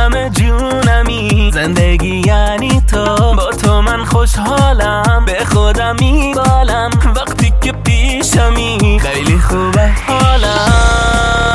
همه جونمی. زندگی یعنی تو، با تو من خوشحالم، به خودم میبالم وقتی که پیشمی. خیلی خوبه حالم.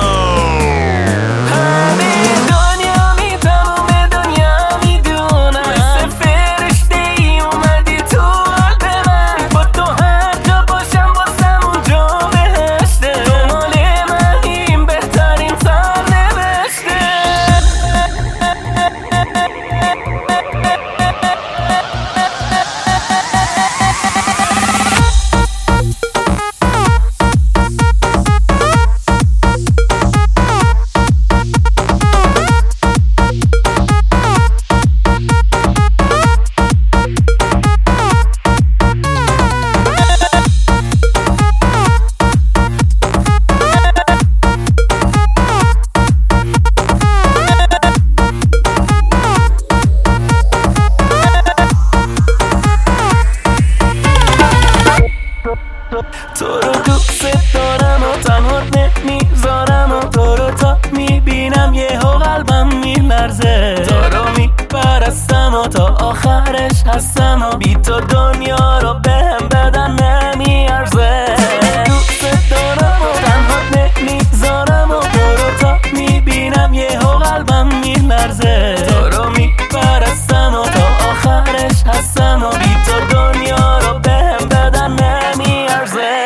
تو رو دوست دارم و تنهات نمیذارم، و تو رو تا میبینم یهو قلبم میلرزه. تو رو میپرستم و تا آخرش هستم، و بی تو دنیا رو بهم بدن نمیارزه. دوست دارم و تنهات نمیذارم، و تو رو تا میبینم یهو قلبم میلرزه. تو رو میپرستم و تا آخرش هستم، و بی تو دنیا رو بهم بدن نمیارزه.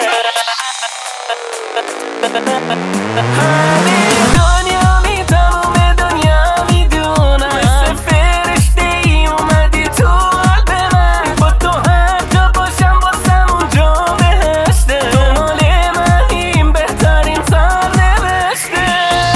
همه دنیا میتمومه، دنیا میدونم، مثل فرشته ای اومدی تو قلب من. با تو هر جا باشم واسم اونجا بهشته. تو مال منیم، بهترین سرنوشته.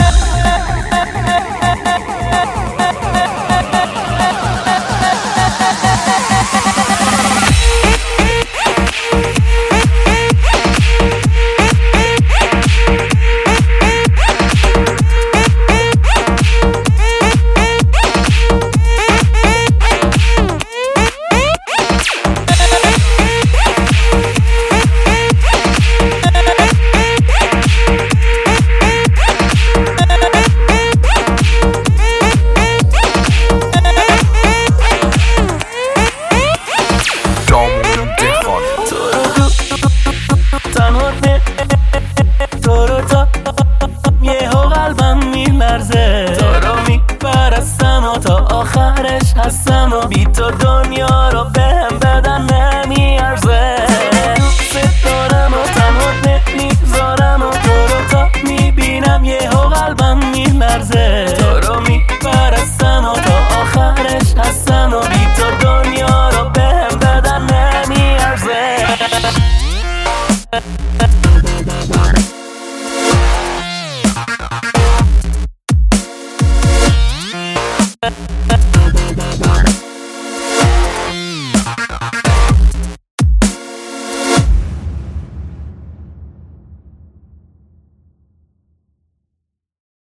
تو رو تا یهو قلبم میلرزه. تو رو میپرستم و تا آخرش هستم، و بی تو دنیا رو